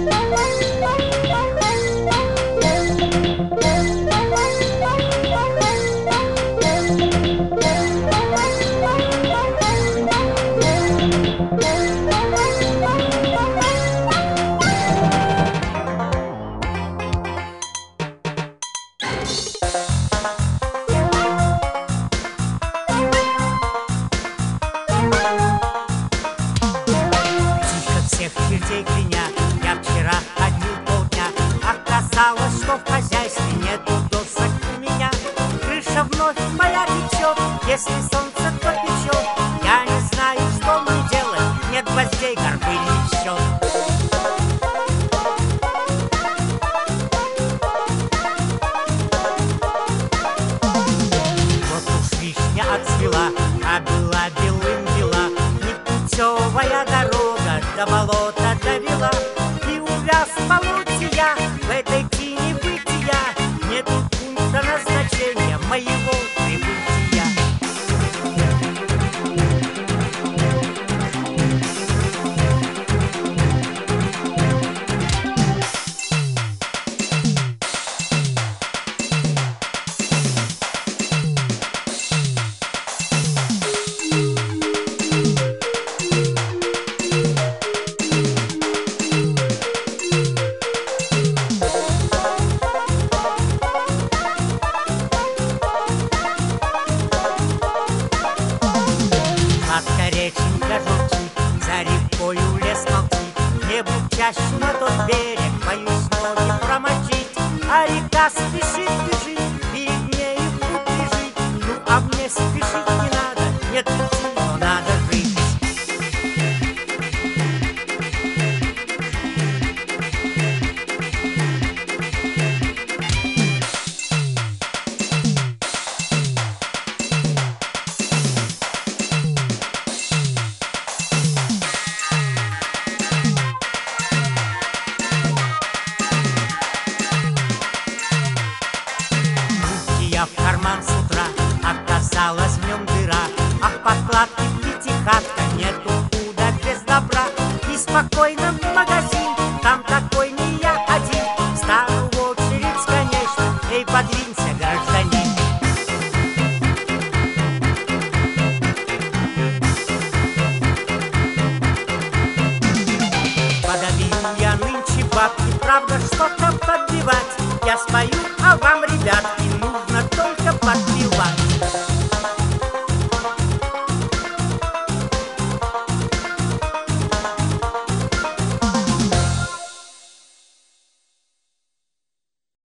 Чертей кляня, я вчера ходил полдня. Оказалось, что в хозяйстве нету досок у меня. Крыша вновь моя течет, если солнце то печет. Я не знаю, что мне делать, нет гвоздей, горбыль не счет. Вот уж вишня отцвела, а была белым бела. Непутевая дорога до болота довела, и увяз в болоте я, в этой тени бытия. Нету пункта назначения моего прибытия. Реченька журчит, за рекою лес молчит. Небу чаще на тот берег, боюсь ноги промочить. А река спешит, бежит, перед нею путь лежит. Ну, а мне спешить не надо, нет пути, но надо жить. В карман с утра, оказалась в нем дыра. А в подкладке пятихатка, нету худа без добра. И спокойно в магазин, там такой не я один. Стану в очередь, конечно, эй, подвинься, гражданин. Подобью я нынче бабки, правда, что-то подбивать. Я спою, а вам, ребят,